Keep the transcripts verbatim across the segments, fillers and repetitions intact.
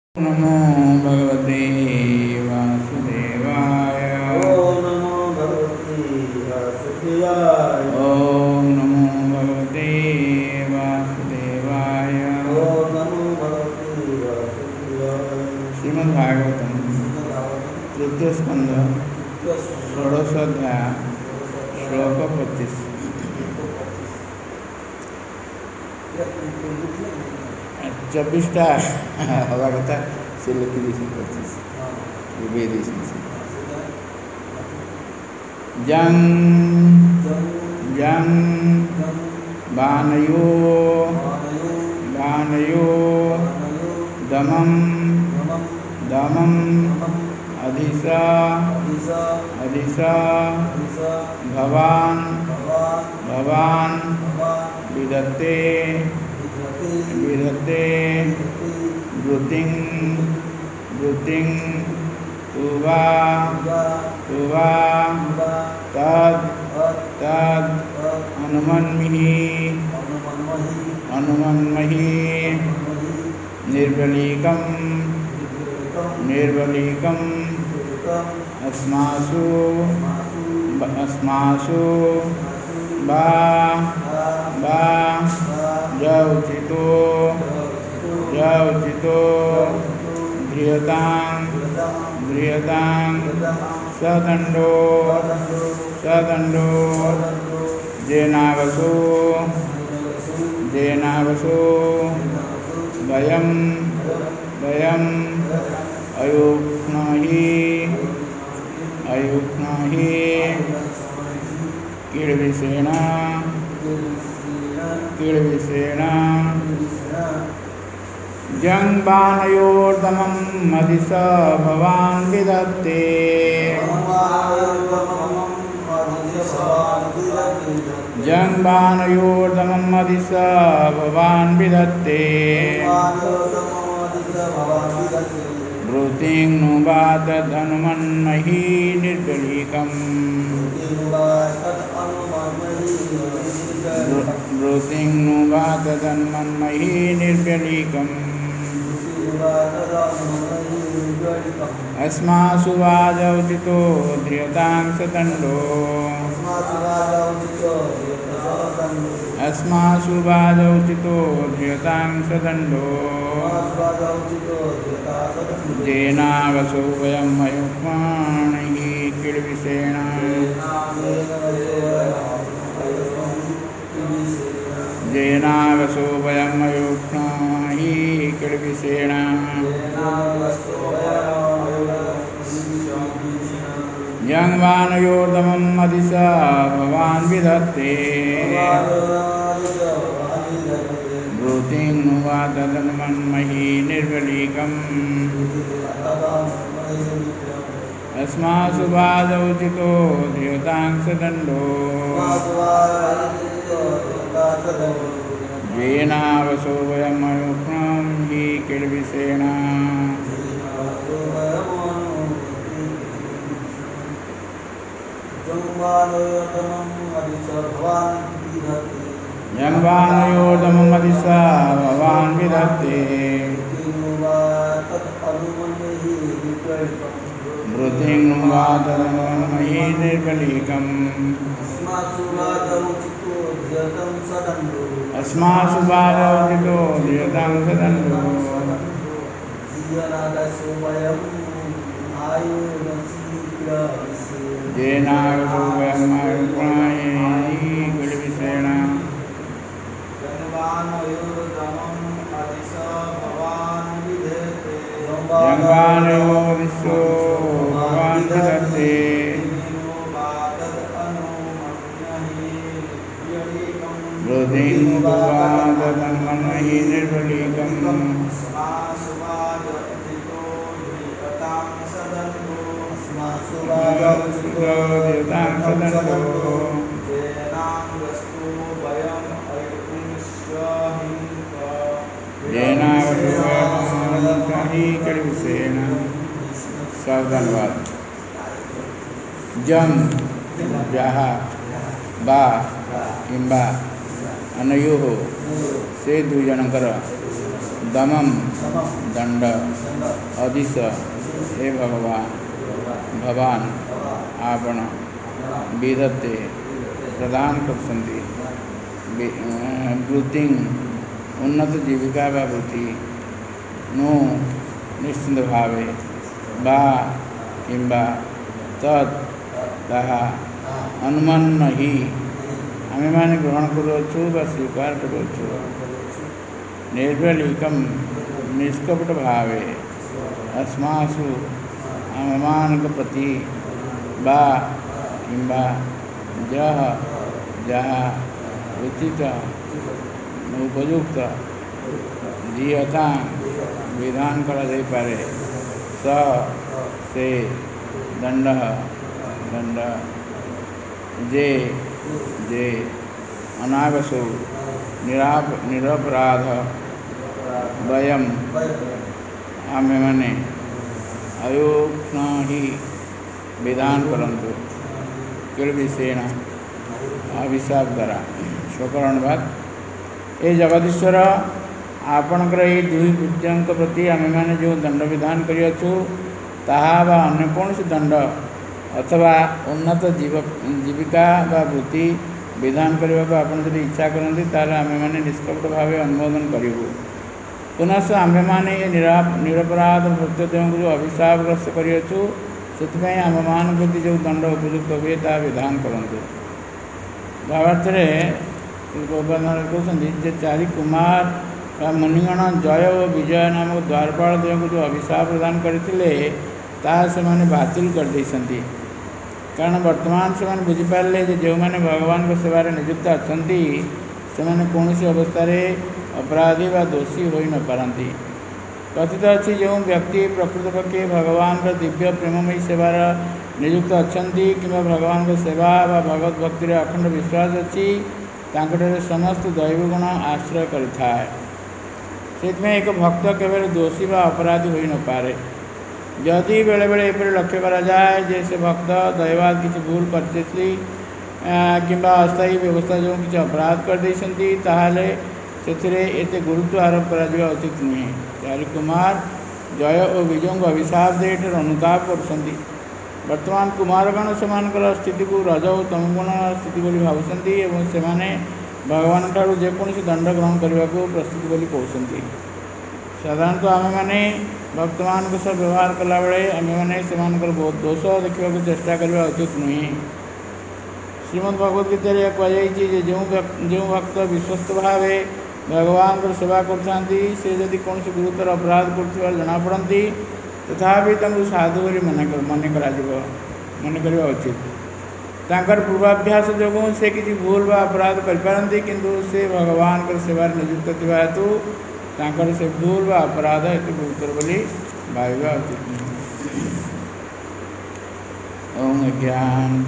नमो भगवते वासुदेवाय। ओम नमो भगवते वासुदेवाय। ओम नमो भगवते वासुदेवाय। ओम नमो भगवते वासुदेवाय। श्रीमद्भागवतम तृतीय स्कंद षोडशोध्याय श्लोक पच्चीस। चौबीसटा हवा कथा से लिखी दी पच्चीस वेदी जं जं बानयो बानयो दमं दमं अधिसा अधिसा भवान् भवान् विदत्ते विदत्ते वृत्तिं वृत्तिं तुवा तुवा तद तद अनुमन्महि अनुमन्महि निर्बलीकं निर्बलीकं अस्मासु अस्मासु बा बा जौचितो जौचितो ध्रियतां ध्रियतां सदण्डो सदण्डो जेनावसो जेनावसो वयं वयं अयुक्नाहि अयुक्नाहि कीडविषेण कीडविषेण जंबानयोर्दमं मदिश भवान् विदत्ते जंबानयोर्दमं मदिश भवान् विदत्ते वृत्तिं नु वा तदनुमन्महि निर्बलीकम् वृत्तिं नु वा तदनुमन्महि निर्बलीकम् अस्मासु वाजौचितो ध्रियतां सदण्डो अस्मासु वाजौचितो ध्रियतां सदण्डो जेनावसो वयं अयुक्माणैः कीडविषेण जेनावसो वयं अयुक्नाहि कीडविषेण जंबानयोर्दमं मदिश भवान् विदत्ते वृत्तिं नु वा तदनुमन्महि निर्बलीकम् अस्मासु वाजौचितो ध्रियतां सदण्डो येनावसो वयम् अयुक्नाहि कीडविषेण जंबानयोर्दमं मदिश भवान् विदत्ते वृत्तिं नु वा तदनुमन्महि निर्बलीकम् अस्मासु वाजौचितो ध्रियतां सदण्डो जेनावसो वयम् अयुक्नाहि कीडविषेण जंबानयोर्दिशो भवान् विदत्ते वृत्तिं नु वा तदनुमन्महि निर्बलीकम् ध्रियतां सदण्डो जेनावसो वयम् अयुक्नाहि कीडविषेण। सावधानवाद जं जहाँ बा किंबा अनयोः से दुई जनकर दमम दंड अधिश हे भगवान भवान आपण विदते प्रदान करछन्ति वृत्ति उन्नत जीविका व वृत्ति नु निश्चिंत भावे बा किंबा तत् ताहा अनुमान ही आमे माने ग्रहण करुछु व स्वीकार करुछु निर्वलिकम निष्कपट भावे अस्मासु आममान प्रति बा किंबा जह जहा उचित उपयुक्त दीयता विधान करा जाई पारे स से दंड दंड जे जे अनागसो निराप निरपराध वयम आमे माने अयोग्न ही विधान करंतु किल विषेण अभिशाप द्वारा स्वकरण बात ए जगदीश्वर आपणकर ये दुई कृत्यों प्रति आमे माने जो दंड विधान करियछु ताहा बा अन्य कौन से दंड अथवा उन्नत जीव जीविका बा वृत्ति विधान करने को आपन यदि इच्छा करते तार आमे माने निष्कपट भाव अनुमोदन करूँ पुनः आमे माने ये निरा निरपराध भक्तदेव को जो अभिशापग्रस्त करियछु से आम मान प्रति जो दंड उपयुक्त हुए ता विधान करते भावार्थ कहते चारि कुमार मुनिगण जय और विजय नामक द्वारपाल देव को जो अभिशाप प्रदान करते से बातिल कर देती कारण वर्तमान से बुझीपारे जो मैंने भगवान को सेवार नियुक्त अच्छा से कौन अवस्था अपराधी व दोषी हो न पारती कथित अच्छी जो व्यक्ति प्रकृत पक्षे भगवान का दिव्य प्रेममयी सेवार नियुक्त अच्छा कि भगवान को सेवा व भगवत भक्ति अखंड विश्वास अच्छी समस्त दैव गुण आश्रय करें से एक भक्त केवल दोषी व अपराधी हो न पारे जदि बेले बेले एपरी लक्ष्य करा जाए जे से भक्त दैवाद किसी भूल करते कि अस्थायी व्यवस्था जो किसी अपराध कर देती ताहले से एते गुरुत्व आरोप करा उचित नुहे चारि कुमार जय और विजय को अभिशाप दे अनुताप कर वर्तमान कुमारगण से स्थिति को रज और तमगुण स्थिति बोली भावुंट से भगवान ठारू जेकोसी दंड ग्रहण करने को प्रस्तुत बोली कहते साधारणतः आमे माने भक्त मान सह व्यवहार कला बेले आमे माने से बहुत दोष देखा चेष्टा करने उचित नुहे श्रीमद् भगवद गीता कहुई जो जो भक्त विश्वस्त भाव भगवान को सेवा करते जदि कौन गुरुतर अपराध कर जनापड़ती तथापि साधु बोली मन मन मन करवा उचित तांकर पूर्वाभ्यास जो से किसी भूल व अपराध करपारती किंतु से भगवान को सेवार नियुक्त थी हेतु तांकर से भूल व अपराध ये गुरुतर बोली भाविबा उचित ओम ज्ञान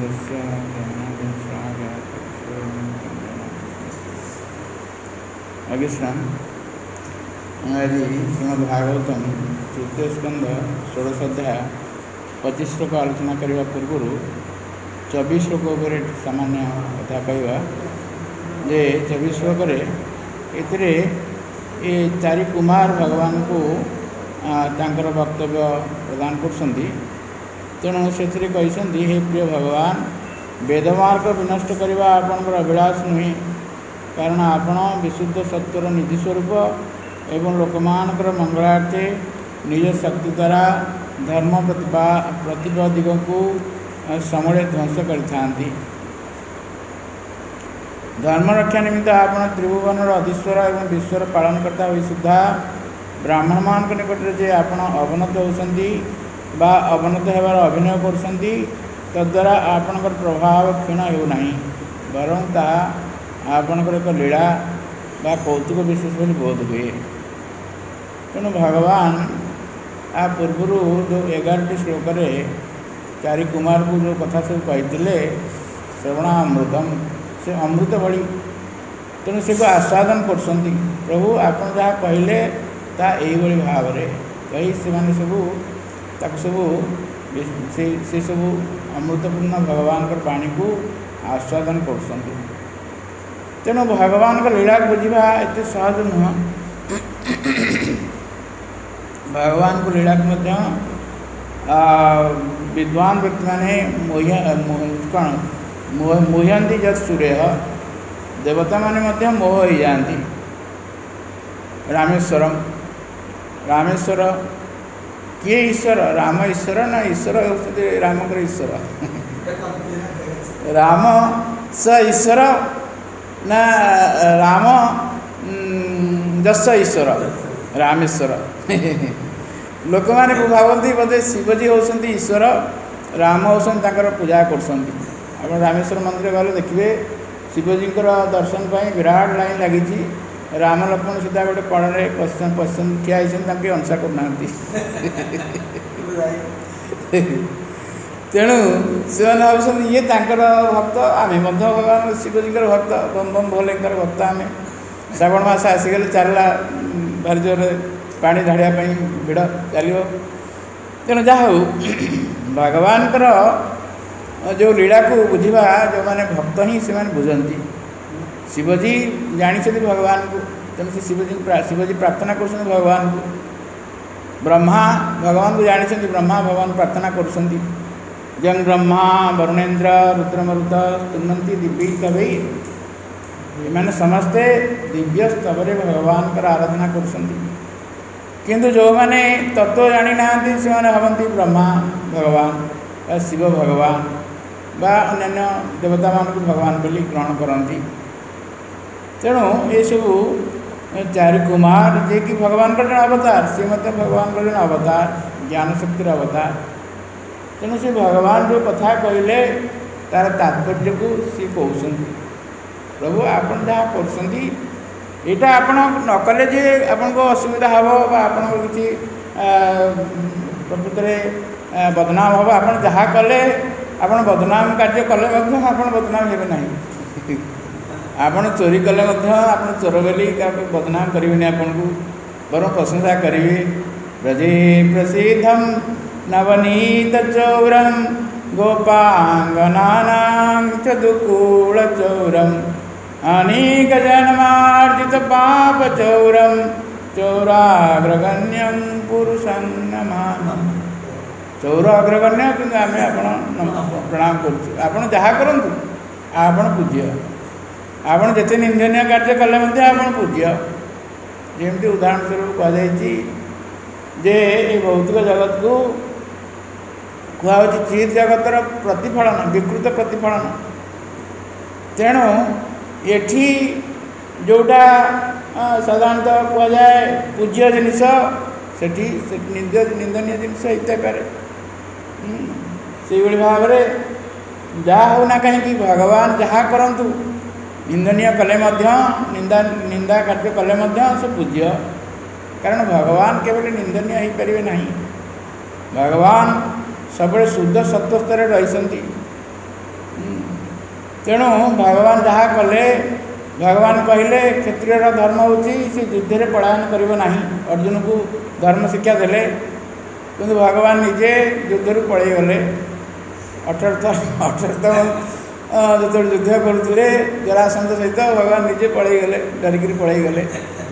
अभिश्राम हमारी श्रीमद् भागवतम तृतीय स्कंध षोड़श अध्याय पच्चीस श्लोक आलोचना करने पूर्व चौबीस श्लोक पर सामान्य कथा कहवा जे चौबीस श्लोक ए ये चारि कुमार भगवान को तांकर वक्तव्य प्रदान करछन्ति तेणु से कहते हे प्रिय भगवान वेदमार्ग विनष्ट करने आपणकर अभिलाष नुहे कारण आपण विशुद्ध सत्वर निधि स्वरूप एवं लोकमानकर मंगलार्थे निज शक्ति द्वारा धर्म प्रतिभा प्रतिपदिक को समूले ध्वंस करते धर्म रक्षा निमित्त आपण त्रिभुवन अधीश्वर एवं विश्वर पालन करता हुई सुधा ब्राह्मण मान निकट जे आपण अवनत होती बा अवनत होवार अभिनय करछन्ति तद्वारा आपणकर प्रभाव क्षीण होना बरं ता आपणकर एक लीला बा कौतुक विशेष बोली बोध हुए तेणु भगवान आ पूर्वर जो एगारटी श्लोक चारि कुमार को जो कथा सब कही श्रवणा अमृतम से अमृत भली तेणु से आस्वादन कर प्रभु आप जहाँ कहले ता यही भाव में कही से सबू ताक सबू से सबू अमृतपूर्ण भगवान वाणी को आस्वादन कर तेणु भगवान का लीला बुझा एत सहज नुह भगवान को लीला को विद्वान व्यक्ति मैंने मोह कौन मोह मोहंती जब सूर्य देवता माने मोह हो जाती। रामेश्वरम रामेश्वर किए ईश्वर राम ईश्वर ना ईश्वर होती रामकर ईश्वर राम स ईश्वर ना राम जस ईश्वर रामेश्वर लोक मैंने भावती बोधे शिवजी होती ईश्वर राम होती पूजा कर रामेश्वर मंदिर गले देखिए शिवजी दर्शन पर विराट लाइन लगी राम लक्ष्मण सीधा गोटे कड़े पश्चिम पश्चिम ठिया होती अंशा करना तेणु से भाव ये भक्त आम भगवान शिवजी भक्त बम बम भोले भक्त आम श्रावण मास आसीगले चलला भारी जोर पानी ढाड़िया भिड़ चलो तेणु जहा भगवान जो लीला को बुझा जो मैंने भक्त ही से बुझती शिवजी जानी भगवान को तेणु से शिवजी शिवजी प्रार्थना कर भगवान को ब्रह्मा भगवान को जानी ब्रह्मा भगवान प्रार्थना कर जंग ब्रह्मा वरुणेन्द्र रुद्रमरुत स्तुन्वन्ति दिव्य कवि मैंने समस्ते दिव्य स्तवरे भगवान का आराधना कर जो मैंने तत्व जानी ना से भावती ब्रह्मा भगवान शिव भगवान बा अन्य देवता मान को भगवान बोली ग्रहण करती। तेणु ये सब चारि कुमार जे कि भगवान का जन अवतार सी मत भगवान का जन अवतार ज्ञान शक्तिर अवतार। तेणु से भगवान जो कथा कहले तार तात्पर्य को सी कहते प्रभु आपन जहाँ कर आपन नकले जे आपन को असुविधा हम आपन किसी प्रकृत में बदनाम हम आपन जहाँ कले आपन बदनाम कार्य कले आपन बदनाम हे ना आपन चोरी कले आपन चोर बोली बदनाम करेंगे आपन को बर प्रशंसा करेंगे ब्रजे प्रसिद्धम नवनीत चौरम गोपांगनानां चतुकूल चौरम अनेक जन्मार्जित पाप चौरम चौराग्रगण्यं पुरुषं नमामि। चौर अग्रगण्य कि आम आप प्रणाम कर जहाँ करूँ आपन पूज्य आपन जिते निंदनीय कार्य कले आपन पूज्य। जमी उदाहरण स्वरूप कहुई जे ये भौतिक जगत को कहु चित जगतर प्रतिफलन विकृत प्रतिफलन। तेणु एठी जोटा साधारणतः कहुए पूज्य जिनिस सेठी निंदनीय जिनिस होते से भाव में जहाँ होना कहीं भगवान जहाँ करंतु निंदनीय कले निंदा निंदा कार्य कले से पूज्य कारण भगवान केवल निंदनीय हो पारे ना भगवान सब शुद्ध सत्व स्तर रही। तेणु भगवान जहाँ कले भगवान कहले क्षत्रिय धर्म होची से युद्ध में पलायन करिबो नाही अर्जुन को धर्म शिक्षा देले किंतु भगवान निजे युद्ध रू पलि गले अठरथ अठरथ जो युद्ध करुले जरासंध सहित भगवान निजे पलि गले डरिकी पलि गले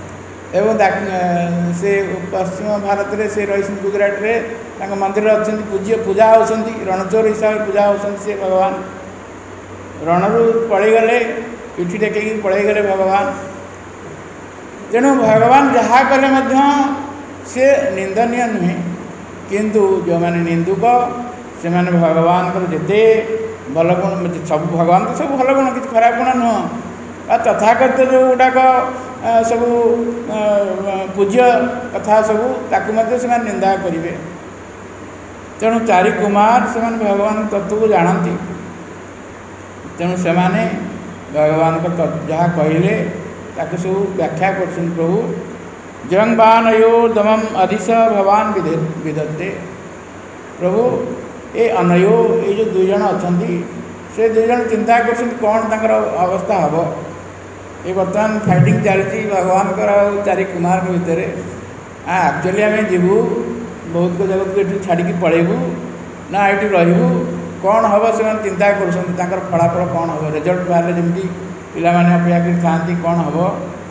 एवं से पश्चिम भारत में से रही गुजरात में मंदिर अच्छा पूज्य पूजा होती रणचोर हिसाब से पूजा होती से भगवान रणरू पलि गले पिठी टेक पलि गले भगवान। तेणु भगवान जहाँ कले से निंदनीय नुहे किंतु जो मैंने निंदुक से मैंने भगवान को जिते भल गुण सब भगवान तो सब भल गुण किसी खराब गुण नुह तथाकथित जो गुड़ाक सब पूज्य कथा सब ताकू से निंदा करेंगे। तेणु चारि कुमार से भगवान तत्व को जानती तेणु से भगवान को जहाँ कहले ताकि सब व्याख्या कर प्रभु जंग बान यो दमम अधिश भगवान विदते प्रभु ये अनयो ये जो दुई जन अच्छा से दुई जन चिंता कर कौन तर अवस्था हम ये बर्तमान फाइटिंग चलती भगवान चारि कुमार के भितर एक्चुअली आम जीवु बहुत को जगत को ये छाड़ी पलैबू ना ये रू कौन हम से चिंता कर फलाफल कौन हम रिजल्ट बाहर जमी पाने अपेक्षा कर था कौन हम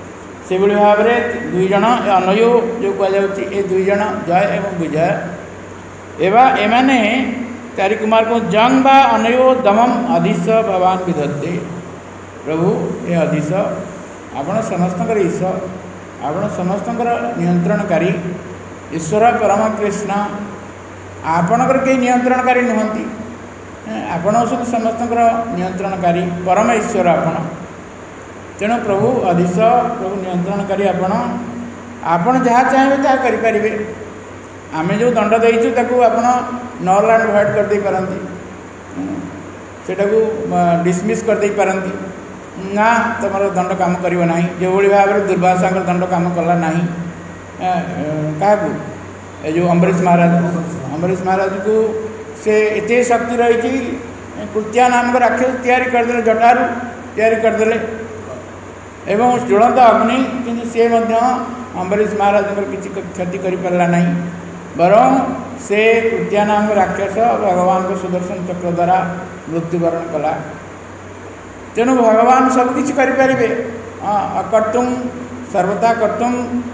से भाव में दुई जन अनयो जो कहुच्छी ए दुई जन जय एवं विजय एवं एमाने चारि कुमार को जंग बा अनयो दमम अधीश भगवान विधत्ते प्रभु ए अधीश आपण समस्त ईश्वर आपण समस्त नियंत्रणकारी ईश्वर परम कृष्ण आपणकर कई नियंत्रणकारी नुहति आपण हूँ समस्त नियंत्रणकारी परम ईश्वर आपण तेणु प्रभु अधीश प्रभु नियंत्रणकारी आपण आपण जहाँ चाहिए ताहा करें आम जो दंड देचु ताकू आपण नल एंड भॉइड कर दे पारती सेटा को डिसमिस कर दे पारती ना तुम दंड काम करिवो नाही जो भाव में दुर्वासा दंड काम कला नहीं क्या ए जो अम्बरीश महाराज अम्बरीश महाराज को से एते शक्ति रही कृत्या नामक राक्षस तैयारी करदे जटारू तैयारी करदे एवं ज्वलंत अग्नि किंतु से अम्बरीश महाराज किसी क्षति कर पारा नहीं बरं से कृत्या नाम राक्षस भगवान को सुदर्शन चक्र द्वारा मृत्युवरण कला तेणु भगवान सबकि करें अकर्तुम सर्वथा कर्तुम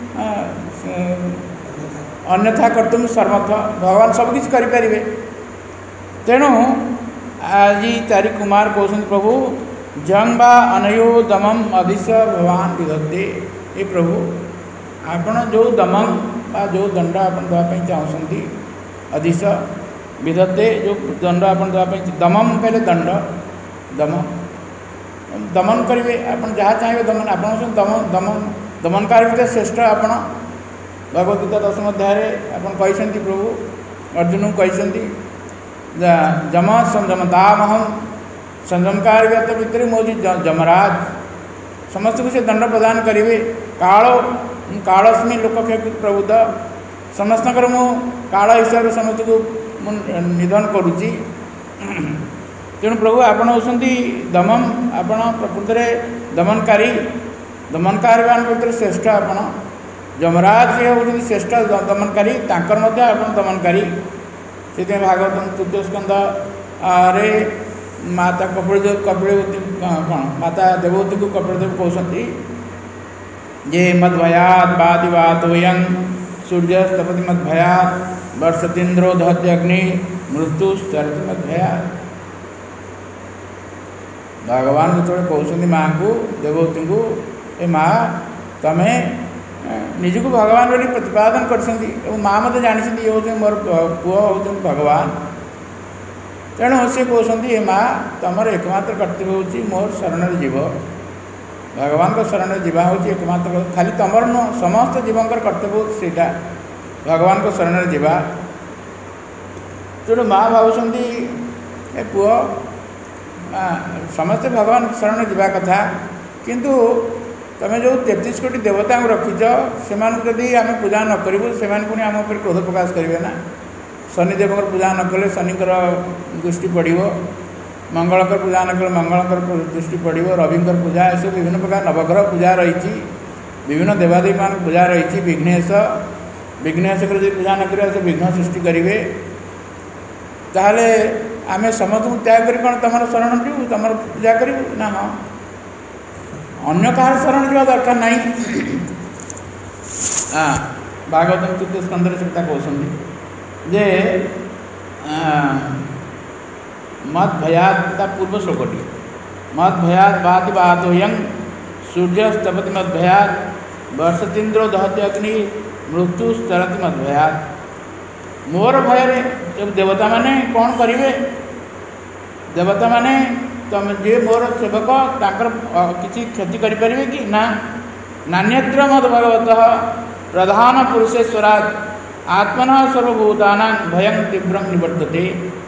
अन्यथा कर्तुम सर्वथ भगवान सबकि करें तेणु आज चारि कुमार कहते प्रभु जंग बा अनयो दमम अधीश भगवान विधत्ते ये प्रभु आपण जो दमन बा जो दंड आपण देवाई चाहती अधीश विधत्ते जो दंड आपण देवाई दमम कहले दंड दमन दमन करेंगे आपण जहाँ चाहिए दमन आपण दमन दमन दमनकार भी श्रेष्ठ आपण भगवत गीता दशम अध्याय आपण कहते प्रभु अर्जुन को कहते जम संयम दामहम संयमकार भितर मोदी जमराज समस्त को से दंड प्रदान करेंगे कालो कालस्मी लोकक्षेत्र प्रबुद्ध समस्त मु काल हिसाब से समस्त को निधन करुच्ची तेणु प्रभु आपण होती दमन आपण प्रकृत में दमनकारी दमनकार भितर श्रेष्ठ आपण जमराज से होती श्रेष्ठ दमनकारी तांकर मध्य आपण दमनकारी से भागवत तृतीय स्कंद रे माता कपिलदेव कपिलवती कौन माता देववती को कपिलदेव कहते ये मदभयात बादिवातोयं सूर्य तपति मदभयात वर्षतीन्द्रो दहति अग्नि मृत्यु चरति मदभयात भगवान जो कहते माँ को देववती को ए माँ तमें निजक भगवान बोली प्रतिपादन कर माँ मत जानी ये हूँ मोर पुओ हूँ भगवान तेणु से कहते ये माँ तुमर एकमात्र कर्तव्य हूँ मोर शरण जीव भगवान को शरण जीवा हूँ एकमात्र खाली तुमर नुह समस्त जीवंकर कर्तव्य हूँ सेटा भगवान को शरण जीवा तेणु माँ भावुं ए पुओ समस्ते भगवान शरण जीवा कथा किंतु तुम जो तेतीस कोटी देवता को रखीच से जदि आम पूजा न करूँ से पुणी आम उपर क्रोध प्रकाश करेंगे ना शनिदेव पूजा न कले शनिकर दृष्टि पड़ो मंगलकर पूजा न कले मंगलकर दृष्टि पड़ो रविंकर पूजा ऐसे विभिन्न प्रकार नवग्रह पूजा रही विभिन्न देवादेवी मान पूजा रही विघ्नेश विघ्नेश जब पूजा न करें से विघ्न सृष्टि करेंगे ताहले आम समस्त त्याग कर कौन तुम शरण जीव तुम पूजा करूँ ना हाँ अन्य कहार शरण जावा दरकार नहीं हाँ भागवत तृतीय स्कंद से कहते जे मद भयात पूर्व श्लोकटी मद भयात बाति बातोयं सूर्य तपति मद भयात वर्षतीन्द्रो दहति अग्नि मृत्यु चरति मद भयात मोर भय जब देवता माने कौन करेंगे देवता माने तुम जे मोर सेवक ताकर किसी क्षति करें कि ना नान्यत्र मद भगवत प्रधान पुरुषेश्वरात् आत्मना सर्वभूतानां भयं तीव्रं निवर्तते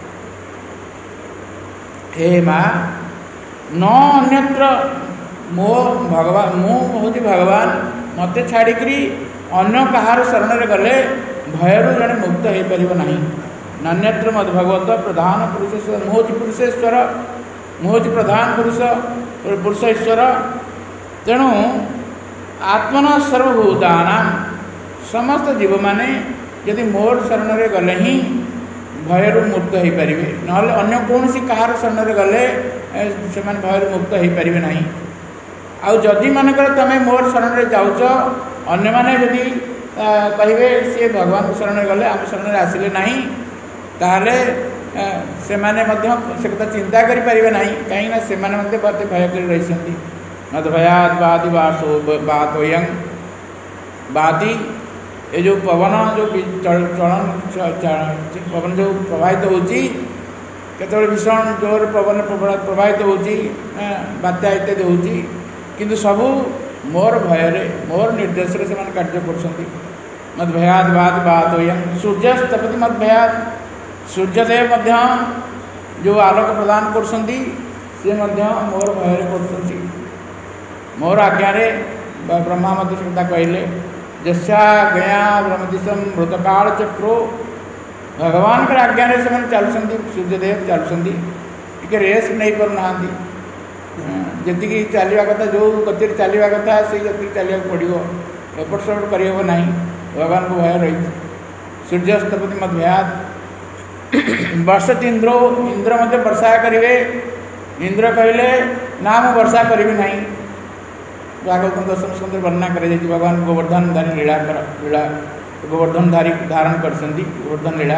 हे माँ न अन्यत्र मो भगवान मु हूँ भगवान मत छाड़िकी अन्य कहार शरण में गले भयरू जड़े मुक्त हो पार ना नान्यत्र मद भगवत प्रधान पुरुषेश्वर मुहूर्ति पुरुषेश्वर मुहूर्ति प्रधान पुरुष पुरुष ईश्वर तेणु आत्मना सर्वभूतानां समस्त जीव माने यदि मोर शरण में गले ही भयरू मुक्त हो पारे ना अन्य कौन सी कहार शरण में गले से भयरू मुक्त हो पारे ना आउ जदि मनकर तुम मोर शरण में जाऊच अन्य माने यदि कहे सी भगवान शरण गले आम शरण आसिले नहीं ताहले से माने मध्य से कथा चिंता करें ना कहीं से मत भय कर रही मत भयाद बादी बासो बातोयं बादी ये जो पवन जो चलन पवन जो प्रवाहित होती केतବେଳେ भीषण जोर पवन प्रवाहित होती बात्या इत्यादि होती किंतु सबू मोर भय मोर निर्देश से कार्य कर मत भयाद बाद बात सूर्यस्तपति मत भयाद सूर्यदेव मध्य जो आलोक प्रदान कर मोर भय कर मोर आज्ञा ब्रह्मा मत कहले जस्या गया ब्रह्मदिशम मृतकाल चक्रो भगवान का आज्ञा से चलुँच सूर्यदेव चलुँच टे रेस्ट नहीं पाना जी चलवा कथा जो गति चलवा कथा से गति चलने पड़ो एपट सेपट करना भगवान को भय रही सूर्यस्तपति मत भयाद वर्षत इंद्रो इंद्र मत वर्षा करेंगे इंद्र कहले ना मु वर्षा करी ना भागवत दशम स्कंद वर्णना कर भगवान गोवर्धन धारी लीला लीला गोवर्धन धारी धारण कर गोवर्धन लीला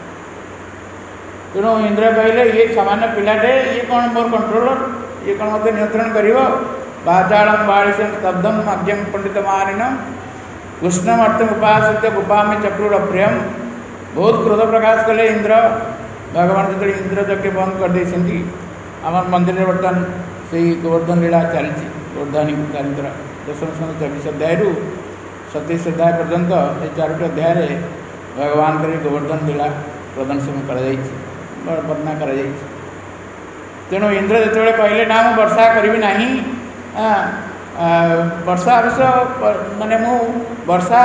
तेणु इंद्र कहले ये सामान्य पिलाटे ये कौन मोर कंट्रोलर ये कौन मत नियंत्रण कर बाचाड़म बाड़ीशम स्तब्धम मध्यम पंडित मानिनम कृष्णम अर्थम उपासित गुपा में चक्रूर प्रियम बहुत क्रोध प्रकाश कले इंद्र भगवान जो इंद्र यज्ञ बंद कर देती आम मंदिर में बर्तमान से गोवर्धन लीला चलती गोवर्धन चरित्र दशम स्कंद चौबीस अध्याय सतीश अध्याय पर्यंत ये चारोटी अध्याय भगवान कर गोवर्धन लीला प्रदर्शन कर वर्णना कर तेणु इंद्र जो कहले ना मुझे वर्षा करी ना वर्षा अवश्य माने मु वर्षा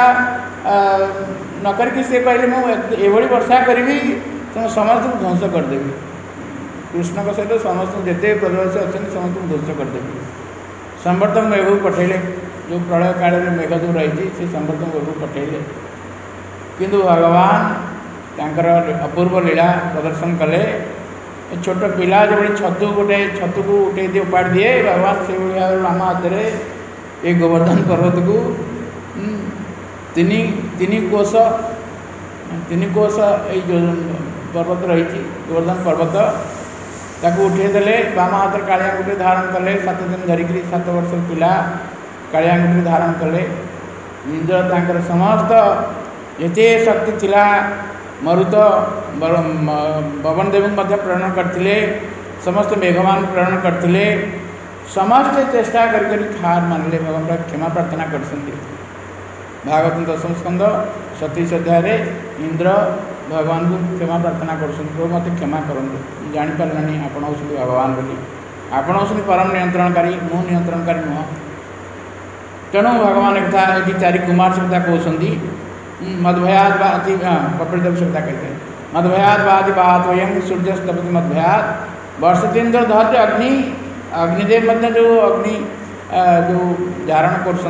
न करके से कहले मुझे वर्षा करी तुम समस्त को ध्वंस करदेवी कृष्ण के सहित समस्त जिते प्रदेश अच्छा समस्त को ध्वंस करदेवी संवर्तक मेघ पठेले जो प्रलय काल में मेघ जो रही से संवर्तक मेघ पठेले किंतु भगवान तांकर अपूर्व लीला प्रदर्शन कले छोट पिला जो छतु गोटे छतु को उठे दिए उपाड़ दिए भगवान से आम हाथ में ये गोवर्धन पर्वत को तीन तीन कोश तीन कोश ये जो पर्वत रही गोवर्धन पर्वत ताकू उठेदेले बाम हाथ कालियांगुठी धारण कले सात दिन धरिक सात वर्ष पिला कालियांगुठी धारण कले इंद्र तांकर समस्त एते शक्ति थिला मरुत पवन देव प्रेरण करते समस्त मेघमान प्रेरण करते समस्त चेष्टा कर हार मानले भगवान क्षमा प्रार्थना कर भागवत दशम स्कंद सतीश अध्याय इंद्र भगवान को क्षमा प्रार्थना कर मत क्षमा करूँ जापारे आपण हूँ भगवान बोली आपण हूँ परम नियंत्रणकारी मु नियंत्रणकारी नुह तेणु भगवान एक ये चारि कुमार से कहते मदभयाद बाति कपिल देव से कहते मदभयाद बाति बातोयं सूर्यस्तपति मदभयाद वर्षतीन्द्र धत्य अग्नि अग्निदेव मध्य जो अग्नि जो धारण कर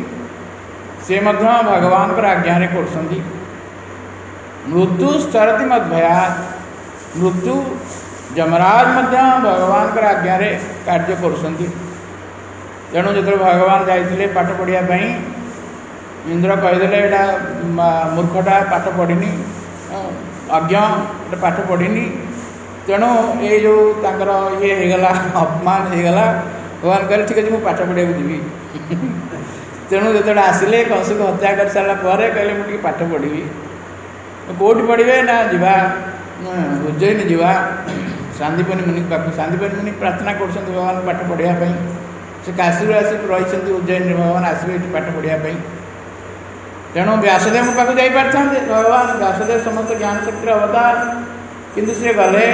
से भगवान पर आज्ञा कर मृत्यु स्तरति मदभयाद मृत्यु जमराज मध्य भगवान पर आज्ञा कार्य कर तेणु जो भगवान जाते पाठ पढ़ापी इंद्र कहीदेले यहाँ मूर्खटा पाठ पढ़नी अज्ञ पाठ पढ़नी तेणु ये जो तांकर ये होगला अपमान होगला भगवान कहले ठीक है मुझे पाठ पढ़ा जी तेणु जो आसिले कंस को हत्या कर सारापर कहले मुझे पाठ पढ़ी कौट पढ़े ना जीवा उज्जैन जीवा सांदीपनि मुनि पाख सांदीपनि मुनि प्रार्थना कर भगवान पाठ पढ़ापी से काशी आसिक रही उज्जैन भगवान आसवे पाठ पढ़ापी तेणु व्यासदेव पाक जापारे भगवान व्यासदेव समस्त ज्ञान शक्ति अवतार किंतु से गले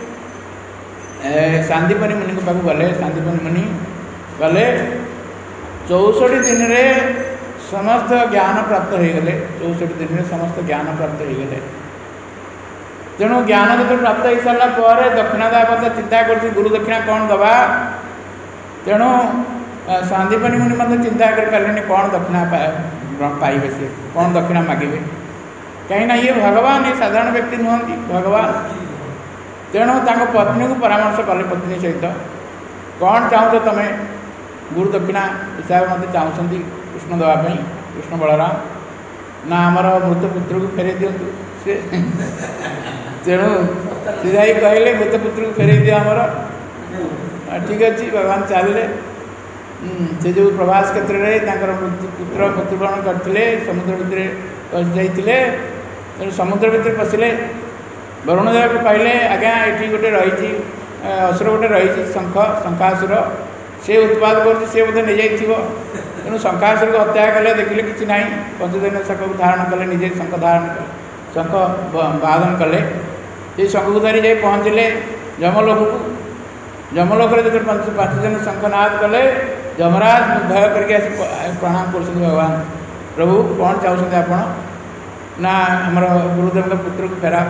सांदीपनि मुनि पाक गले सांदीपनि मुनि गले चौसठ दिन रे समस्त ज्ञान प्राप्त हो गले चौसठ दिन में समस्त ज्ञान प्राप्त हो गले तेणु ज्ञान जो प्राप्त हो सारापर दक्षिणा देवा कथा चिंता कर गुरु दक्षिणा कौन दबा तेणु सांदीपनि मुनि मतलब चिंता कर कौन दक्षिणा पाइबे से कौन दक्षिणा मागे कहीं ये भगवान ये साधारण व्यक्ति नुहति भगवान तेणु तांको पत्नी को परामर्श कले पत्नी सहित कौन चाहूँ तुम्हें गुरु दक्षिणा हिसाब मत चाहते कृष्ण देवाई कृष्ण बलराम ना आमर मृत पुत्र को फेरे दिंतु से तेणु सीधा ही कहले मृत पुत्र को फेरे दियो आमर ठीक अच्छे भगवान चलिए से जो प्रवास क्षेत्र में पुत्र मृत्युवरण करते समुद्र भितर पशि जाते तेणु समुद्र भितर पशिले वरुणदेव को कहले आज्ञा ये गोटे रही असुर गोटे रही शंख शंखासुर से उत्पाद कर बोधे नहीं जाइए तेणु शंखासुर को हत्या कले देखिले कि ना पंचजन शंख को धारण कले निजे शंख धारण शंख बादन कले ये शंख को धरी जाए पहुँचले जमलोक को जमलोक जो पांच जन शंखनाद कले जमराज भय करके प्रणाम कर भगवान प्रभु कौन चाहते आपण ना आमर गुरुदेव पुत्र को फेरा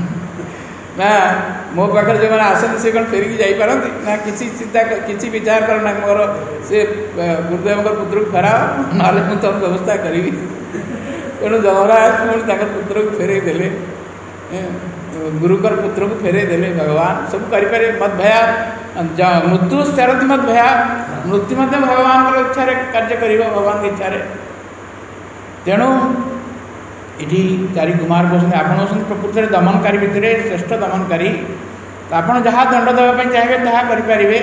ना मो पाखे जो मैंने आसती से कौन फेरिकी जापारती ना किसी चिंता किसी विचार करना मोर से गुरुदेव पुत्र को फेरा ना मुझे तुम व्यवस्था करी तेणु जमराज पुणी पुत्र को फेरे देले गुरुकर पुत्र को फेरे देले भगवान सब करें मत भया मृत्यु चरती मत भया मृत्यु भगवान इच्छा कार्य कर भगवान की इच्छा तेणु ये चारि कुमार कहते आप प्रकृत में दमनकारी भितर श्रेष्ठ दमनकारी आप जहाँ दंड देवाई चाहिए ताहा करें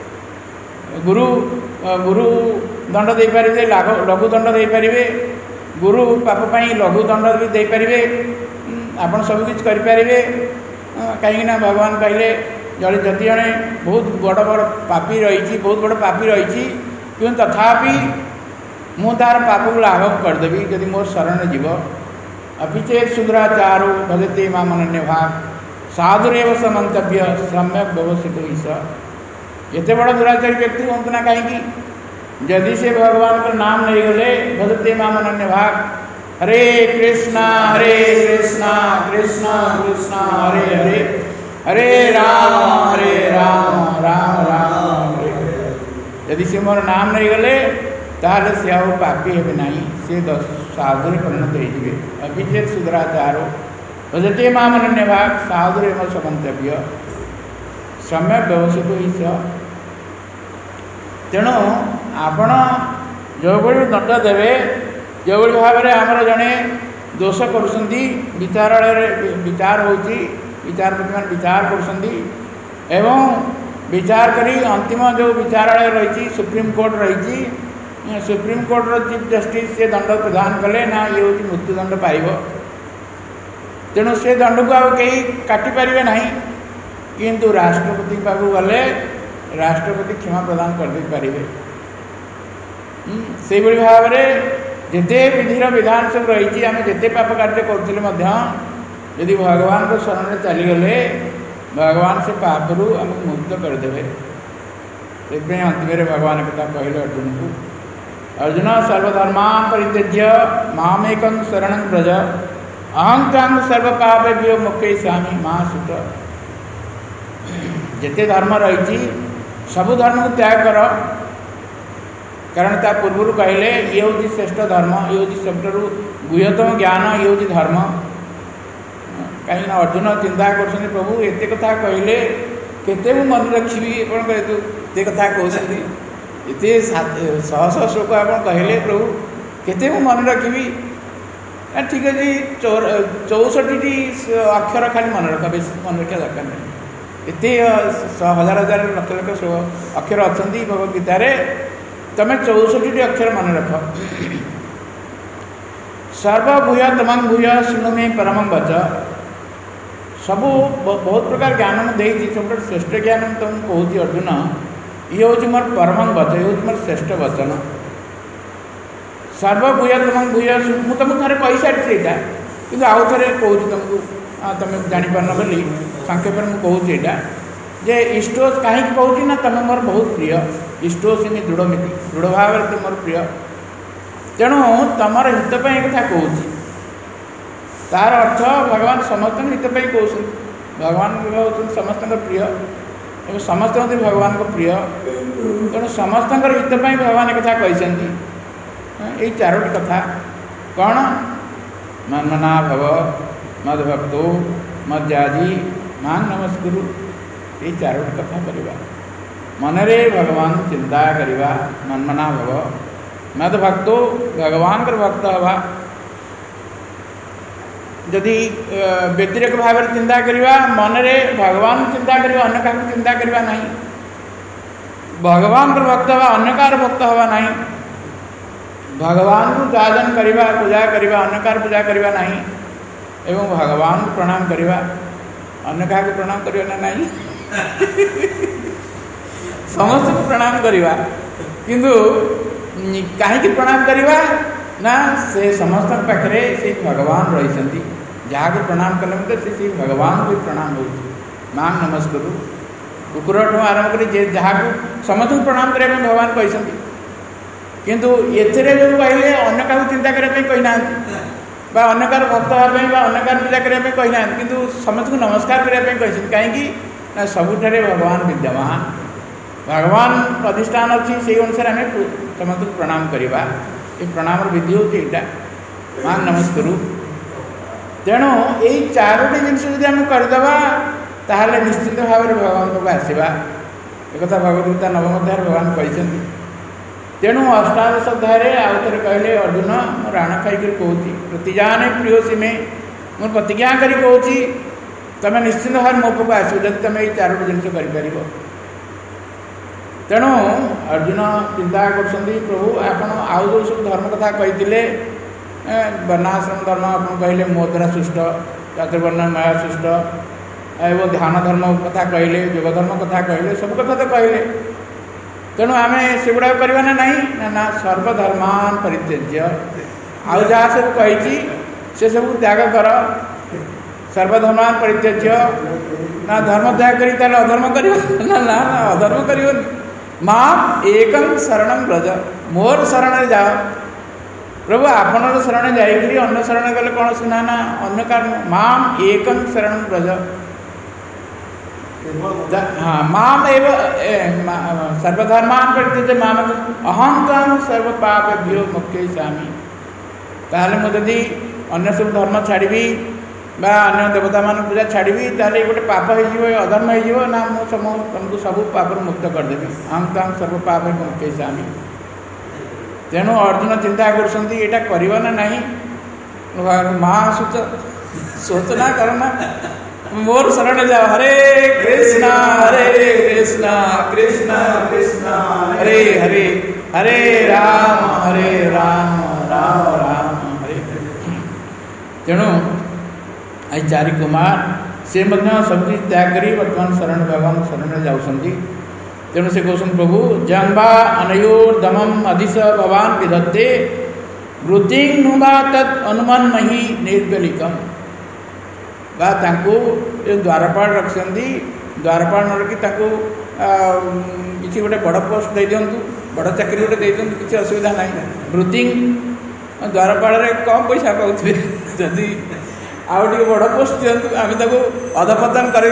गुरु गुरु दंड दे पारे लघु दंड दे पारे गुरु पापी लघु दंड भी दे पारे आप सबकि करें कहीं भगवान कहले जड़े जदि जड़े बहुत बड़ बड़ पापी रही बहुत बड़ पापी रही कि तथापि मु तार पाप को लाघव करदेवी जदि मोर शरण जीव अपिचेत सुदराचारो भजते माम अनन्य भाग साधुरेव स मंतव्य सम्यक व्यवस्थित ईश एते बड़ा दुराचारी व्यक्ति हूँ ना कहीं जदि से भगवान का नाम नहीं गले भजते माम अनन्य भाग हरे कृष्णा हरे कृष्णा कृष्णा कृष्णा हरे हरे हरे राम हरे राम राम राम हरे हरे यदि से मोर नाम नहीं गले ताले से आउ पापी हे नहीं से दस साधुरे परिणत होइए अभिचेत सुदराचारो भजते माम अनन्य भाग साधुरे मत समन्तव्य सम्यक व्यवस्थित ईश तेणु आपण जो भाई दंड देवे जो भाव में आमर जड़े दोष कर विचारालय विचार हो विचारपति मान विचार कर विचार करी अंतिम जो विचारालय रही सुप्रीम कोर्ट रही सुप्रीम कोर्टर चीफ जस्टिस से दंड प्रदान कले ना ये हूँ मृत्युदंड पाइब तेणु से दंड को आउ कहीं काटिपारे ना किंतु राष्ट्रपति पाखु गले राष्ट्रपति क्षमा प्रदान कर दे पारे से भाव में जिते विधिर विधान सब रही आम जिते पाप कार्य करुले यदि भगवान को शरण में चलीगले भगवान से पापरू आमको मुक्त करदे से अंतिम भगवान कथा कहले अर्जुन को अर्जुन सर्वधर्मान परित्यज्य मामेकं शरणं व्रज अहं त्वां सर्वपापेभ्यो मोक्षयिष्यामि मा शुच जिते धर्म रही सबु धर्म को त्याग कर कारण ता पूर्व कहले ये हूँ श्रेष्ठ धर्म ये हूँ सबुठ गुह्यतम ज्ञान ये हूँ धर्म कहीं अर्जुन चिंता कर प्रभु एत कथा कहले केते मन रखी एत कथा कहते इतने शह शह श्लोक आप कहले प्रभु केते मन रखी ठीक अच्छे चौर चौसठी अक्षर खाली मन रख बेस मन रखा दरकार नहीं एत हजार हजार लक्ष लक्ष अक्षर अच्छा भगवदगीतार तमें चौसठी अक्षर मन रख सर्वभूय तमं भूय शुणु में परम वच सबू बहुत प्रकार ज्ञान मुझे सब श्रेष्ठ ज्ञान तुमको कहूँ अर्जुन ये हूँ मोर परम वचन ये हूँ मोर श्रेष्ठ वचन सर्वभूय तमं भूय मुझे तुमको थे कही सारी यहाँ कि आउ थे कहूँ तुमको तुम जापार बोली संक्षेप में कहूँ यहाँ जे इष्टोस कहीं कहूँ ना तुम मोर बहुत प्रिय इष्टोसिनी दृढ़मिति दृढ़ भाव में तुम मोर प्रिय तेणु तुमर हितपाई कथा कहूँ तार अर्थ भगवान समस्त हितपाई कहते भगवान हूँ समस्त प्रिय एवं समस्त भगवान को प्रिय तेणु समस्त हितपाई भगवान कथा कहते यही चारोटी कथा कौन मन्मना भव मद्भक्तो मज्जाजी मान नमस्कुरु ये चारोटी कथा करवा मनरे भगवान चिंता करिबा मनमना भव मद भक्तो भगवान भक्त हवा जदि व्यतिरेक भाव चिंता करवा मनरे भगवान चिंता करवा अन्य क्या चिंता करवा नहीं भगवान भक्त हवा अन्य कार भक्त हवा नहीं भगवान को साधन करवा पूजा करवा अन्य कार पूजा करवा नहीं एवं भगवान को प्रणाम करवा अन्य क्या प्रणाम करवा नहीं समस्त को प्रणाम करवा किंतु कहीं प्रणाम करवा ना से समस्त पाखे से भगवान रही जहाँ को प्रणाम कले मतलब से भगवान को प्रणाम हो माँ नमस्कार कुकुर ठूँ आरंभ कर जहाँ को समस्त को प्रणाम करने भगवान कहते किंतु एथिरे जो कहले अन्य क्या चिंता करने कहना अन्य कार भक्त हाँपाई अन्य कार पूजा करने कहना किंतु समस्त को नमस्कार करने कहते कहीं सबुठारे भगवान विद्यमान भगवान अधिष्ठान अच्छी से अनुसार आम समस्त को प्रणाम करवा ये प्रणाम विधि होती माँ नमस्कार तेणु यही चारोटी जिन जब आम करदे ताहले निश्चित भाव में भगवान को आसवा एक भगवद्गीता नवम अध्याय भगवान कहते तेणु अष्टादश अध्याय आउ थे कहले अर्जुन मो राण खाई कहूँ प्रतिजाने प्रियोसी में मुझे प्रतिज्ञा करी कहूँ तुम निश्चित भाव मो पाक आस जब तुम ये चारोटी जिन कर तेणु अर्जुन चिंता कर प्रभु आपड़ आउ जो सब धर्म कथा कही वर्णाश्रम धर्म आप कहले मो द्वारा सृष्ट चातुर्वर्ण माया सृष्ट एवं ध्यान धर्म कथा कहले योग धर्म कथा कहले सब कथा तो कहले तेणु आम से गुड़ा करवा ना नहीं ना ना सर्वधर्मान परित्यज्य आउ जहाँ सब कही से सब त्याग कर सर्वधर्मान परित्यज्य ना धर्म त्याग करी अधर्म कर ना ना अधर्म कर माँ एकम शरणम व्रज मोर शरण जाओ प्रभु आपन शरण जाइए अन्न शरण गले कौन सुना ना अन्न कारण माम एकम शरण व्रज हाँ माम एव सर्वधर्मान परित्यज्य माम अहम ताम सर्व पापेभ्यो मोक्षयिष्यामि ताहले मु जदि अन्य सब धर्म छाड़ी बा अन्य देवता मान पूजा छाड़ी ताहले गोटे पाप हो अधर्म हो ना मुझे तुमको सब पाप मुक्त करदेवी अहम ताम सर्व पाप मोक्षयिष्यामि तेणु अर्जुन चिंता करना करवा ना नहीं माँ सोच सोचना करना मोर शरण जाओ हरे कृष्णा हरे कृष्णा कृष्णा कृष्णा हरे हरे हरे राम हरे राम राम राम हरे तेणु आई चारि कुमार से सब त्याग कर बर्तमान शरण भगवान शरण जाऊँगी तेणु से कहते प्रभु जंबा अनयोर्दमम अधिश भवान विधत्ते वृत्तिं नुबा तत् अनुमान मही निर्गलिकम बा तांको द्वारपाल रखिंट द्वारपाल न रखी किसी गोटे बड़ पोस्ट दे दिंतु बड़ चाकरी गोटे दे दिंतु किसी असुविधा ना वृत्तिं द्वारपाल कम पैसा पाते जदि आउ टे बड़ पोस्ट दिंतु आम अधपतन कर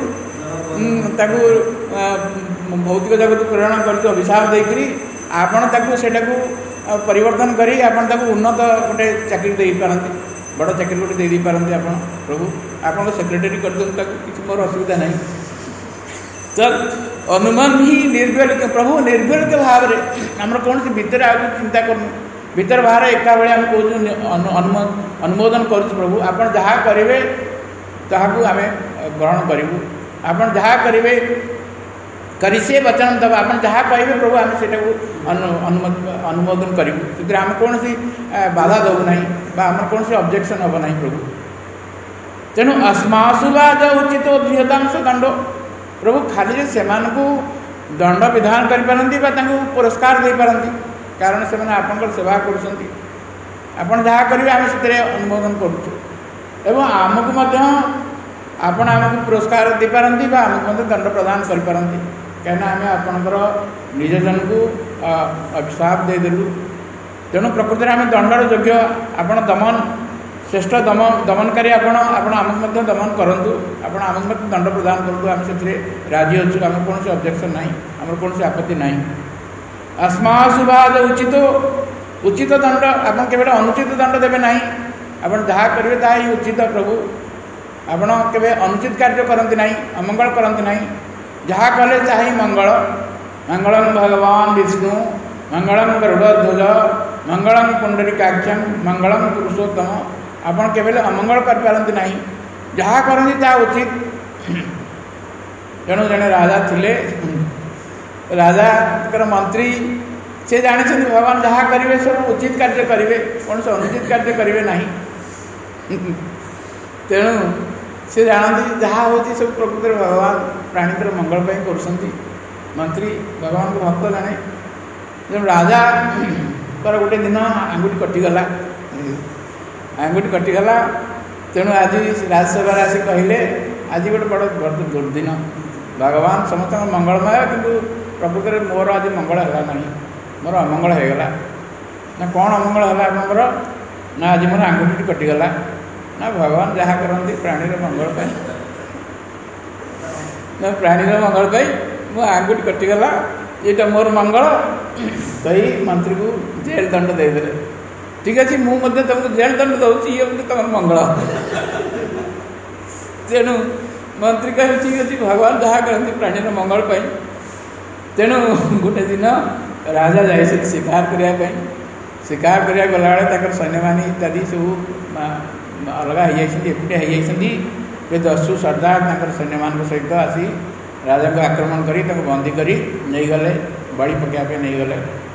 भौतिक जगत प्रेरणा कर अभिशाप देकर आपण से परिवर्तन करी आपण उन्नत गोटे चाकरी दे पारती बड़ चाकरी गोटे दे पारती आप प्रभु आप सेक्रेटरी कर दिखाँ किसी मोर असुविधा नहीं तो अनुमान ही निर्भलिक प्रभु निर्भलिक भाव में आम कौन भितर आ चिंता करूँ भीतर बाहर एका बेले आम कहूँ अनुमोदन कर प्रभु आप जहाँ करेंगे ताकू आम ग्रहण करूँ आप जहाँ करेंगे करी से वचन दबा आप जहाँ कहे प्रभु आम से अनुमोदन करूँ से आम कौन बाधा देवु ना आम कौन ऑब्जेक्शन हम ना प्रभु तेणु अस्मासुवाद उचित बृहतांश दंड प्रभु खाली से दंड विधान करपारती पुरस्कार दे पारती कारण से आप सेवा कर जहाँ करेंगे आम से अनुमोदन करूँ आमको आपण आमको पुरस्कार दे पारती आमको दंड प्रदान करपारती कहीं आम आपणकर निज जन को अभिशाप देदेलु तेणु प्रकृति में आम दंडर योग्य आपण दमन श्रेष्ठ दम दमनकारी आपण आपण आमको दमन करूँ आप आमको दंड प्रदान करूँ आम से राजी अच्छु आम कौन ऑब्जेक्शन ना आम कौन आपत्ति ना अस्मासुवाद उचित उचित दंड आप अनुचित दंड देवे ना आप जहाँ करेंगे ताही उचित प्रभु आपण के अनुचित कार्य करती ना अमंगल करती ना जहाँ कले चाहे मंगल मंगलम भगवान विष्णु मंगलम गरुड़ध्वज मंगलम पुंडरीकाक्षम मंगलम पुरुषोत्तम। आपण केवल अमंगल करपारती नहीं, जहाँ करती ता उचित। तेणु जड़े राजा थिले, राजा मंत्री से जानी भगवान जहाँ करेंगे सब उचित कार्य करेंगे, कौन से अनुचित कार्य करेंगे नहीं। तेणु से जानती जहाँ होती सब प्रकृति भगवान प्राणीर मंगल कर मंत्री भगवान को भक्त जाने। जब राजा पर गोटे दिन आंगुठी कटिगला, आंगुठी कटिगला। तेणु आज राजसभा आसी कहले आज गोटे बड़ बड़ दुर्दिन, भगवान समस्त मंगलमय किंतु प्रकृति में मोर आज मंगल है ना, मोर अमंगल होगला ना। कौन अमंगल है आपंकर ना, आज मोर आंगुठी कटिगला ना। भगवान जहाँ करती प्राणीर मंगल पाई, ना प्राणीर मंगल पाई मो आंगुठी कटिगला, ये मोर मंगल कही मंत्री को जेल दंड देदे। ठीक अच्छे मुझे तुमको जेल दंड दूसरी, ये तुम मंगल। तेणु मंत्री कहे ठीक अच्छे भगवान जहाँ करती प्राणीर मंगल पाई। तेणु गोटे दिन राजा जाए शिकार करने, शिकार करा गला बेले सैन्य मान इत्यादि सब अलग हो एकुटिया हो दस्यु सरदार सैन्य मान सहित आसी राजा को आक्रमण करी बंदी करी नहीं गले, बड़ी पकाइबा नहीं गले।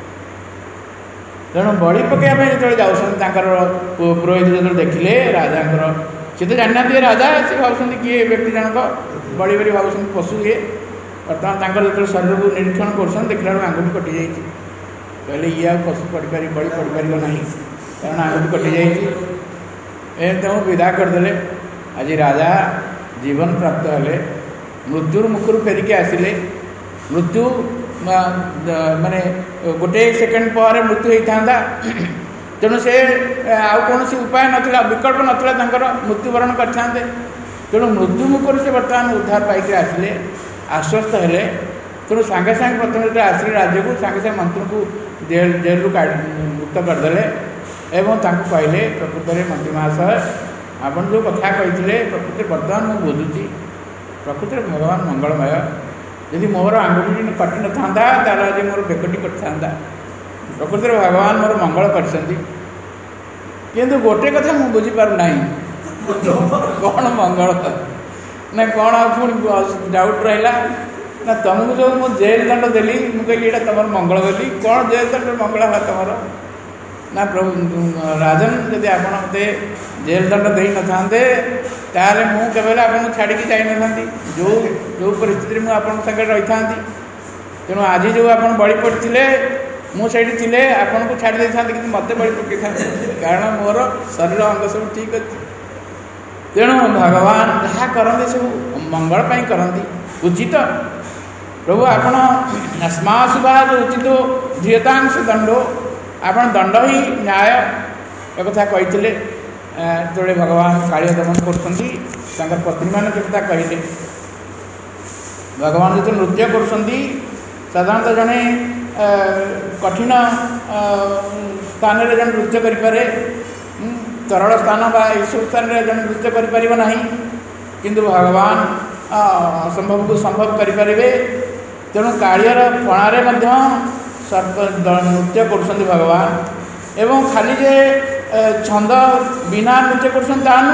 तेणु बड़ी पकाइबा जो जाऊँ पुरोहित जो देखिले राजा सी तो जाना राजा सी भाव किए व्यक्ति जनक बड़ी बड़ी भाव पशु ये। बर्तमान जो शरीर को निरीक्षण कर देखला आंगुठी कटि जाइए, कहले ये आ पशु पढ़ी पारि बड़ी पढ़ी पार ना, कारण आंगुठी कटि जाइए। तेणु विदा करदे। आज राजा जीवन प्राप्त हेले, मृत्युर मुखर फेरिक आसिले। मृत्यु माने गोटे सेकेंड पर मृत्यु होता, तेणु से आउ कौन उपाय नाला, विकल्प नाला मृत्युवरण करते। तेणु मृत्यु मुखर से बर्तमान उद्धार पाइक आसिले, आश्वस्त हेले। तेणु सांगे सांगे प्रथम जो आसिले राज्य को सांगे सांगे मंत्री को जेल जेल रु मुक्त करदे एवं कहले प्रकृत में मंत्री महाशय आपन जो कथा कही प्रकृति बर्तमान मुझे बुझुची, प्रकृति भगवान मंगलमय। यदि मोर आंगुठी कटि न था आज मोर बेकटी कटि था। प्रकृति भगवान मोर मंगल कर गोटे कथा मुझे बुझीपार ना कौन मंगल ना कौन पुणी डाउट रहा ना तुमको जो मुझे जेल दंड देली मुझे ये तुम मंगल बोली कौन जेल दंड मंगल है तुम ना प्रभु राजन जदि आप मत जेल दंड दे न था ताले मुझे आपको छाड़ी जाई न जो जो परिस्थिति मुझे आप रही था। तेणु आज जो आप बड़ी पड़ते मुझे थी आपन को छाड़ी था कि मत बड़ी पकई था, कारण मोर शरीर अंग सब ठीक अच्छे। तेणु भगवान जहाँ करते सब मंगल पाई करती उचित। प्रभु आपण अस्मासुभा जो उचित धियतांश दंडो आपण दंड ही न्याय एक कथा कही जो भगवान कालिया दमन कर पत्नी मान कथा कहले। भगवान जो नृत्य कर साधारणतः जड़े कठिन स्थान में जन नृत्य करें, तरल स्थान सब स्थान में जन नृत्य करना, किंतु भगवान असंभव को संभव करें। तेणु कालियार फणारे सर्प नृत्य कर भगवान एवं खाली जे छंद बिना नृत्य कर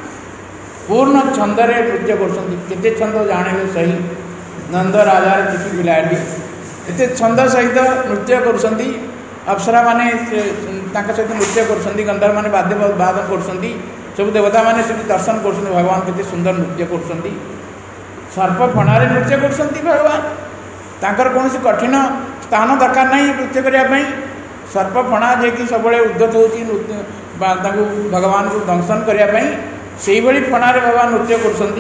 पूर्ण छंदरे नृत्य कर छंद जाने सही नंद राजार किसी पिलाटी एत छंद सहित नृत्य कर अप्सरा माने सहित नृत्य कर गंधर्व माने वाद्य वादन कर सब देवता माने से दर्शन कर भगवान केते सुंदर नृत्य कर सर्प फणारे नृत्य कर भगवान तांकर कौन कठिन स्थान दरकार नहीं नृत्य करने। सर्प फणा जे कि सब उद्यत हो भगवान को दंशन करने से ही फणारे भगवान नृत्य कर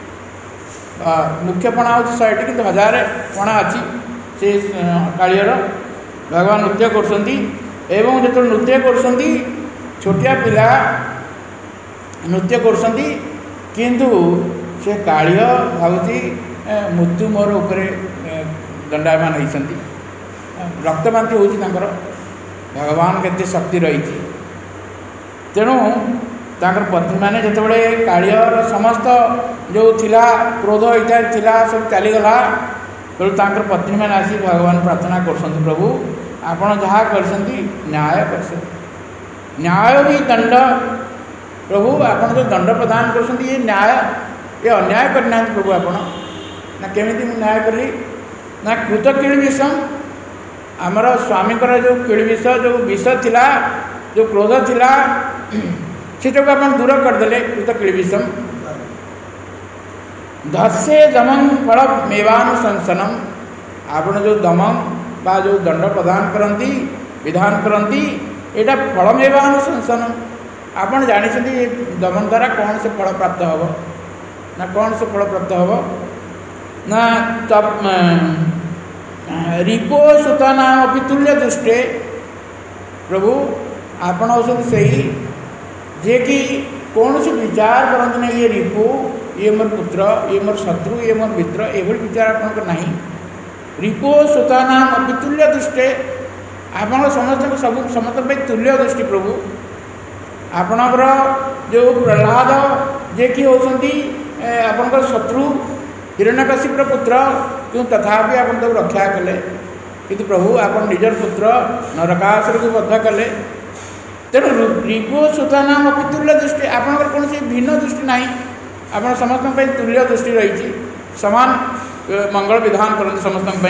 मुख्य फणा हूँ शहे कि हजार फणा अच्छी से कालियर भगवान नृत्य कर जो नृत्य कर छोटिया पिला नृत्य कर किंतु से कालिय भावी मृत्यु मोर उपरे दंडायमान होती रक्तबांति होकर भगवान के शक्ति रही। तेणु तांकर पत्नी माने जितेबाला कालियर समस्त जो थिला क्रोध इत्यादि थिला सब चलीगला तेणु तांकर पत्नी मैंने आसी भगवान प्रार्थना कर प्रभु आपण जहाँ कर न्याय कर न्याय ही दंड प्रभु आपण जो दंड प्रदान कर ये न्याय ये अन्याय करना प्रभु आपण ना केमी न्याय कली ना कृत किड़ी विष आमर स्वामी जो किड़ी विष जो विष थिला जो क्रोध थिला से आप दूर करदे कृत किड़ी विषम धस्ये दमन फल मेवानुशंसनम आपण जो दमन बा जो दंड प्रदान करती विधान करती यहाँ फलमेवानुशंसनम आपण जानी दमन द्वारा कौन से फल प्राप्त हम ना कौन से फल प्राप्त हम ना तप रिपो सुताना अभी तुल्य दृष्टे प्रभु आपण औषध से ही जे कि कौन से विचार करते ना ये रिपु ये मोर पुत्र ये मोर शत्रु ये मोर मित्र एभली विचार आपंकर ना रिपो सुताना अभी तुल्य दृष्टे आपण समस्त सब समस्त तुल्य दृष्टि प्रभु आपणकर जो प्रहलाद जे कि होती आपणकर शत्रु हिरण्यकशिपुर पुत्र क्यों तथापि आपण तक रक्षा कले किंतु प्रभु आपण निजर पुत्र नरकासुर को बद्ध कले तेणु रिपु सुतानाम अभी तुल्य दृष्टि आपणकर कौन से भिन्न दृष्टि ना आप समस्त तुल्य दृष्टि रही समान मंगल विधान करते समस्त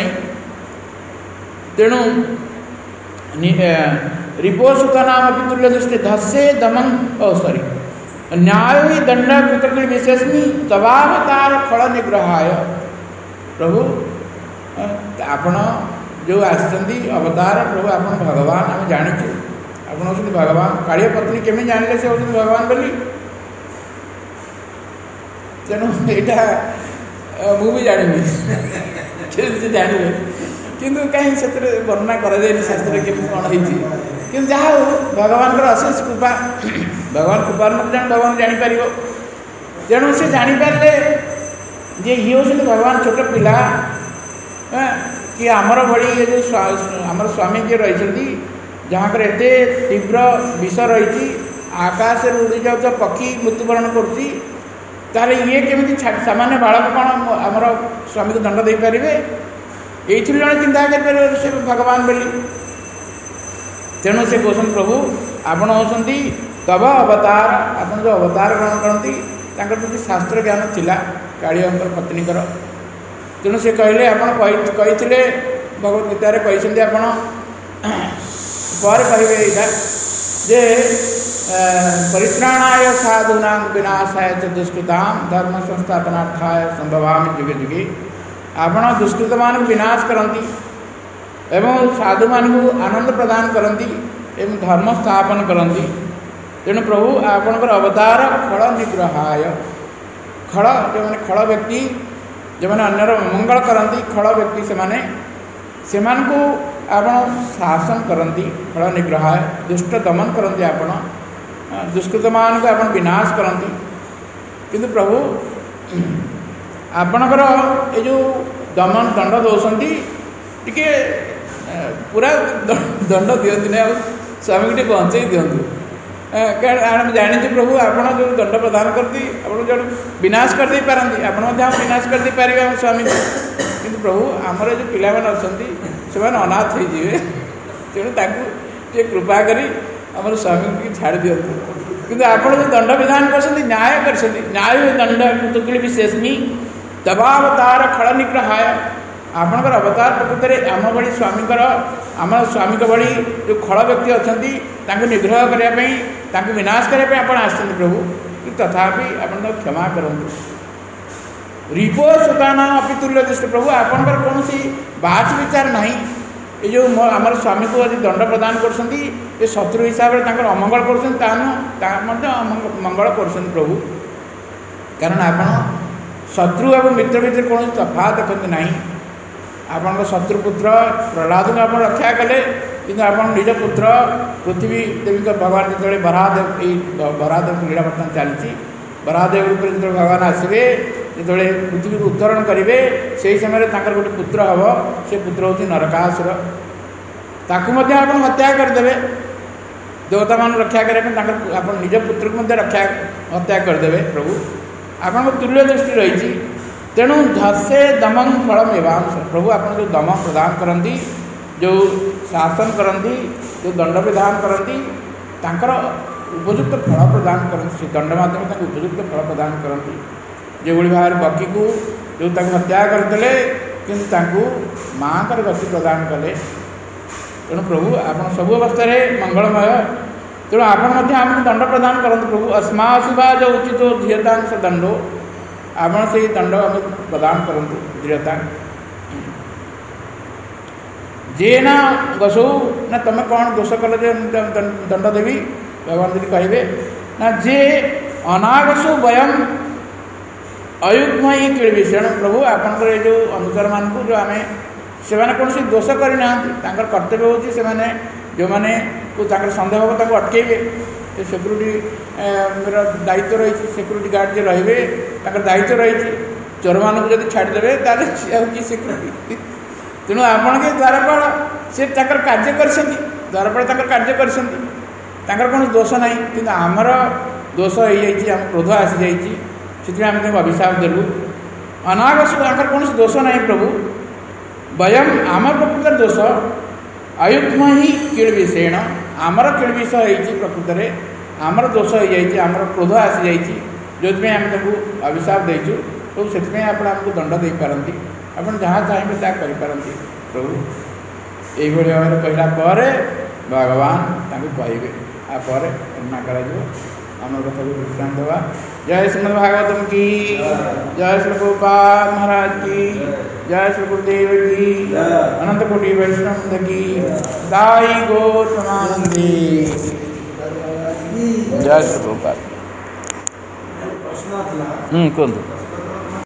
तेणु रिपोषुतानाम अभी तुल्य दृष्टि धस्ये दमन ओ सॉरी न्याय ही दंड कृतकृ विशेषणी तवावतार फल निग्रहाय प्रभु आपण जो आसती अवतार प्रभु आपण भगवान आम जाचु आप भगवान कालिया पत्नी केमी जानले से होती भगवान बोली तेणु यहाँ मुझे जानी से जानवे किंतु कहीं से वर्णना कराए शास्त्र के कौन हो जहाँ भगवान अशेष कृपा भगवान कृपा जान भगवान जापर तेणु से जापारे जे ये हूँ भगवान छोट पिला कि आमर भली ये जो आमर स्वामी जी रही जहाँ कर एत तीव्र विष रही आकाश उड़ी जाऊँ पक्षी मृत्युवरण करुँची तार ये केमी सामान्य बालक कौन आमर स्वामी को दंड दे पारे ये जन चिंता कर से भगवान बोली तेणु से कहते प्रभु आपण होती तब अवतार आप जो अवतार ग्रहण करती जो शास्त्र ज्ञान थिला कालियांकर पत्नीकर तेणु से कहले आप कही भगवत गीतार कहते आपण पर कहे यहाँ जे परित्राणाय साधूना विनाशाय च दुष्कृताम धर्म संस्थापनार्थाय संभवामि जुगे जुगे आपण दुष्कृत मान विनाश करती एवं साधु मान को आनंद प्रदान करती एवं धर्म स्थापन करती तेणु प्रभु आपणकर अवतार खल निग्रहाय खल जो मैंने खल व्यक्ति जो मैंने अन्यर मंगल करती खल व्यक्ति से माने से को आपण शासन करती खल निग्रहाय दुष्ट दमन करती आपण दुष्कृत मान को आपण विनाश करती किंतु प्रभु आपणकर ये जो दमन दंड दौरान टी पूरा दंड दिखती ना स्वामी को बंचे दिंतु कारण जानी प्रभु आपड़ जो दंड प्रदान करती आप जो विनाश करदे पारती आप विनाश करदे पारे आम स्वामी कि प्रभु आमर जो पिला अच्छा से अनाथ हो तेणु जे कृपा करी आम स्वामी की छाड़ दिंतु किंतु आप जो दंड विधान कर न्याय कर न्याय दंड कृतकृ विशेषमी दबावतार खल निग्रहाय आपणकर अवतार प्रकृत में आम भली स्वामीकर आम स्वामी भली जो खल व्यक्ति अच्छा निग्रह करने विनाश करने आप आसते प्रभु कि तथापि आप क्षमा करूँ रिपो सुताना अभी तुल्य दृष्टि प्रभु आपणकर कौन सी बात विचार ना ये जो आम स्वामी को आज दंड प्रदान कर शत्रु हिसाब से अमंगल कर मंगल कर प्रभु कारण आप शत्रु और मित्र भितर कौन तफात देखते ना आपण शत्रु पुत्र प्रहलाद को आप रक्षा कले कि आप निज पुत्र पृथ्वी देवी भगवान जो बरादेव ये बरादेव लीला बर्तमान चलती बरादेव जो भगवान आसवे जो पृथ्वी को उत्तरण करेंगे से समय गोटे पुत्र हम से पुत्र हूँ नरकासुर ताकू आप हत्या करदे देवता मान रक्षा करने आप निज पुत्र को रक्षा हत्या करदे प्रभु आप तुल्य दृष्टि रही तेणु धस्से दमं फलम एवांश प्रभु आप जो दम प्रदान करती जो शासन करती जो दंड विधान करती तांकर उपयुक्त फल प्रदान करती से दंड माध्यम उपयुक्त फल प्रदान करती जो भाव बकी को जो हत्या करते कि माँ का गति प्रदान कले तेणु प्रभु आप सब अवस्था मंगलमय तेणु आपण आम दंड प्रदान करते प्रभु अस्मासुभा जो उचित धीयतांश दंडो आपण से दंड आम प्रदान करंतु दृढ़ता जेना गसौ ना तुम कौन दोष कल दंड देवी भगवान जी कहे ना जे अनागसु वयम अयुग्म ही किड़ी तेणु प्रभु आपंकर जो अनुचर मान जो आम से कौन सी दोष करना कर्तव्य होती से जो मैंने सन्देह हम अटकेबे सिक्यूरीटी मेरा दायित्व रही सिक्यूरीटी गार्ड जो रे दायित्व रही चोर मान जब छाड़देवे ताकि सिक्यूरीटी तेणु आपण के द्वारपाल से कार्य कर द्वारपाल कार्य कर कौन दोष ना कि आमर दोष हो जाम क्रोध आसी जाए आम अभिशाप देलु अनागस कौन दोष ना प्रभु वयम आम प्रकृत दोष अयुग्म ही किड़ विषेण आमर किड़ विषय हो प्रकृत में आमर दोष हो जाए आमर क्रोध आसी जाए जो आम ताको अभिशाप देचु प्रभु से आपको दंड दे पारती आप जहाँ चाहिए ता करपारती प्रभु यही भाव में कहला भगवान कहे आप करुणा कर आम कथा को विश्राम देवा। जय श्रीमद् भागवतम की जय श्री गोपाल महाराज की जय श्री गुरुदेव की अनंत कोटि वैष्णव की दाई गोतमानंदी जय श्री गोपाल। प्रश्न हम्म कहतु